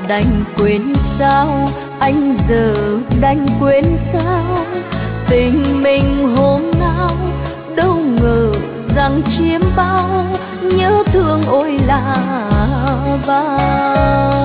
đành quên sao, anh giờ đành quên sao, tình mình hôm nào đâu ngờ rằng chiếm bao, nhớ thương ôi là bao.